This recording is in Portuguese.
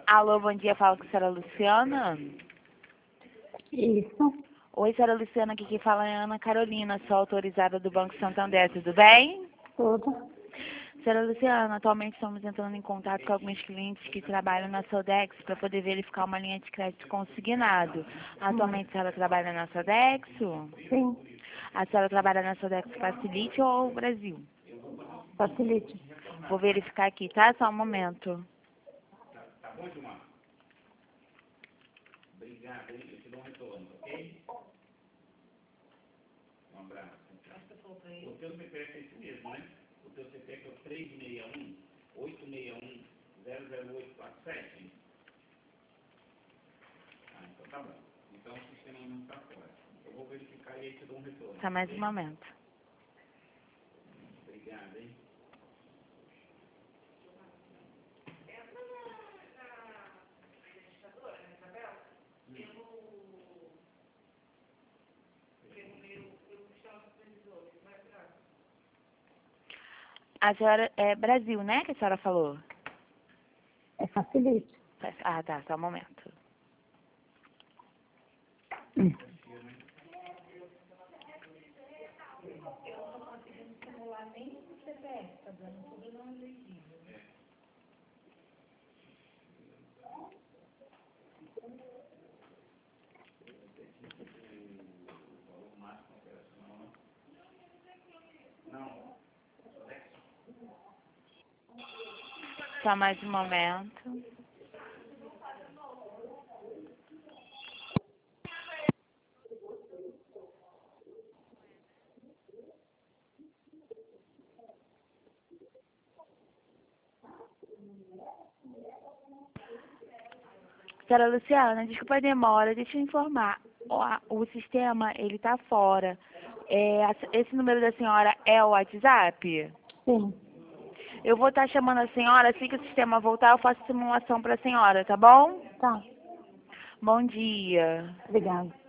Alô, bom dia, fala com a senhora Luciana. Isso, Oi, senhora Luciana, aqui quem fala é a Ana Carolina, sou autorizada do Banco Santander, tudo bem? tudo. Senhora Luciana, atualmente estamos entrando em contato com alguns clientes que trabalham na Sodex para poder verificar uma linha de crédito consignado. Atualmente a senhora trabalha na Sodexo? Sim, A senhora trabalha na Sodex Facilite ou Brasil? facilite. Vou verificar aqui, tá? Só um momento. Obrigado, hein? Eu te dou um retorno, ok? Um abraço. O teu CPF é esse mesmo, né? O teu CPF é o 361-861-00847. Ah, então tá bom. Então o sistema não está fora. Eu vou verificar e aí te dou um retorno. Só mais um ok? momento. Obrigado, hein? A senhora é Brasil, né, que a senhora falou? É facilite. Ah, tá, só um momento. Só mais um momento. Senhora Luciana, desculpa a demora, deixa eu informar. O sistema, ele tá fora. Esse número da senhora é o WhatsApp? Sim, Eu vou estar chamando a senhora, assim que o sistema voltar, eu faço simulação para a senhora, tá bom? tá. Bom dia. Obrigada.